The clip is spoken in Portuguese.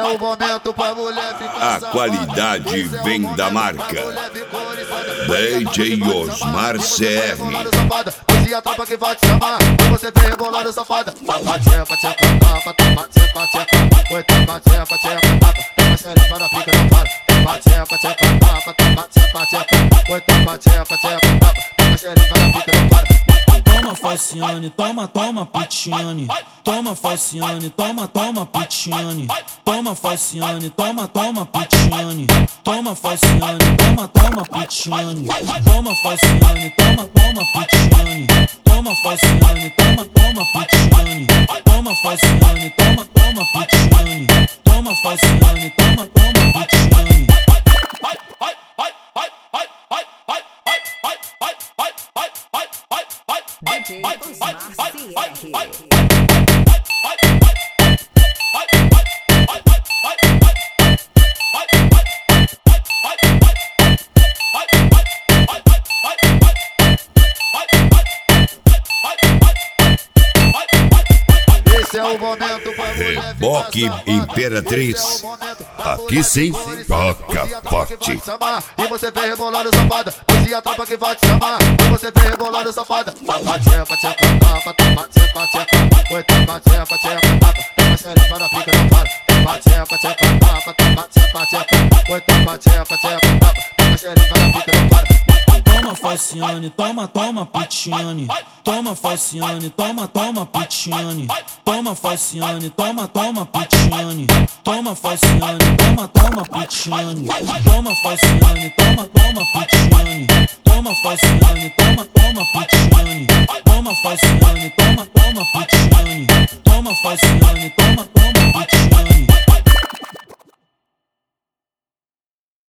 o momento pra mulher ficar A qualidade vem da marca DJ Osmar CR. Hoje a tropa que vai te chamar, você vem rebolando safada. Tapa, tcheca, tcheca, tapa, tapa, tcheca, tcheca. Oi, tapa, tcheca, tcheca, tapa. Tapa, xereca na pica, não para. Tapa, tcheca, tcheca, tapa, tapa, tcheca, tcheca. Oi, tapa, tcheca, tcheca, tapa. Tapa, xereca na pica, não para. Toma Falciane, toma, toma Pitiane. Toma Falciane, toma, toma Pitiane. Toma Falciane, toma, toma Pitiane. Toma Falciane, toma, toma Pitiane. Toma Falciane, toma, toma Pitiane. Toma Falciane, toma, toma Pitiane. Toma Falciane, toma, toma Pitiane. Toma Falciane, toma, toma Pitiane. DJ Osmar CR. Esse é o momento pra mulher Reboque Imperatriz. Aqui sim, toca forte. E você vem rebolando safada. Hoje a tropa que vai te chamar, e você vem rebolando safada. Tapa, tcheca, tcheca, tapa, tapa, tcheca, tcheca. Oi, tapa, tcheca, tcheca, tapa. Tapa, xereca na pica, não para. Tapa, tcheca, tcheca, tapa, tapa, tcheca, tcheca. Oi, tapa, tcheca, tcheca, tapa. Tapa, xereca na pica, não para. Toma Falciane, toma, toma Pitiane. Toma Falciane, toma, toma Pitiane. Toma Falciane, toma, toma Pitiane. Toma Falciane, toma, toma Pitiane. Toma Falciane, toma, toma Pitiane. Toma Falciane, toma, toma Pitiane. Toma Falciane, toma, toma Pitiane. Toma Falciane, toma,